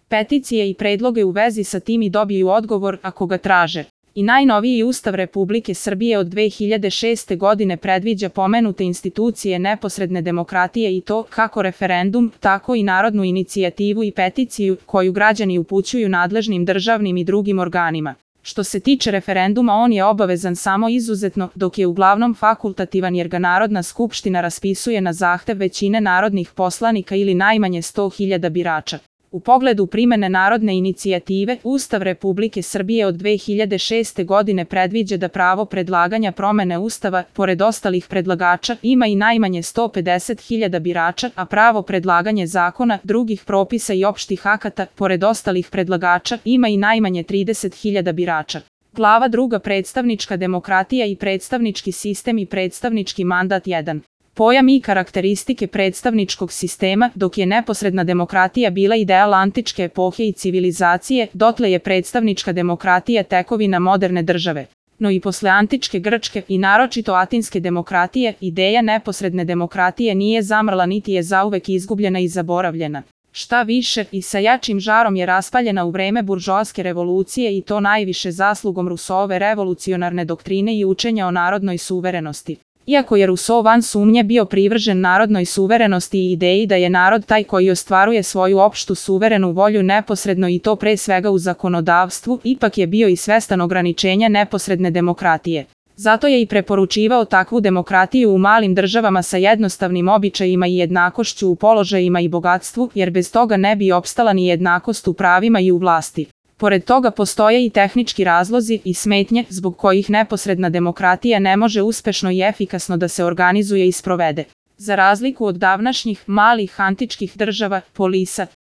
peticije i predloge u vezi sa tim i dobiju odgovor ako ga traže. I najnoviji Ustav Republike Srbije od 2006. godine predviđa pomenute institucije neposredne demokratije i to kako referendum, tako i narodnu inicijativu i peticiju koju građani upućuju nadležnim državnim i drugim organima. Što se tiče referenduma, on je obavezan samo izuzetno, dok je uglavnom fakultativan jer ga Narodna skupština raspisuje na zahtev većine narodnih poslanika ili najmanje 100.000 birača. U pogledu primene narodne inicijative, Ustav Republike Srbije od 2006. godine predviđa da pravo predlaganja promene Ustava, pored ostalih predlagača, ima i najmanje 150.000 birača, a pravo predlaganje zakona, drugih propisa i opštih akata, pored ostalih predlagača, ima i najmanje 30.000 birača. Glava 2. Predstavnička demokratija i predstavnički sistem i predstavnički mandat 1. Pojam i karakteristike predstavničkog sistema. Dok je neposredna demokratija bila ideal antičke epohe i civilizacije, dotle je predstavnička demokratija tekovina moderne države. No i posle antičke grčke i naročito atinske demokratije, ideja neposredne demokratije nije zamrla niti je zauvek izgubljena i zaboravljena. Šta više, i sa jačim žarom je raspaljena u vreme buržoaske revolucije i to najviše zaslugom Rousseauove revolucionarne doktrine i učenja o narodnoj suverenosti. Iako je Rousseau van sumnje bio privržen narodnoj suverenosti i ideji da je narod taj koji ostvaruje svoju opštu suverenu volju neposredno i to pre svega u zakonodavstvu, ipak je bio i svestan ograničenja neposredne demokratije. Zato je i preporučivao takvu demokratiju u malim državama sa jednostavnim običajima i jednakošću u položajima i bogatstvu, jer bez toga ne bi opstala ni jednakost u pravima i u vlasti. Pored toga postoje i tehnički razlozi i smetnje zbog kojih neposredna demokratija ne može uspešno i efikasno da se organizuje i sprovede. Za razliku od davnašnjih malih antičkih država, polisa,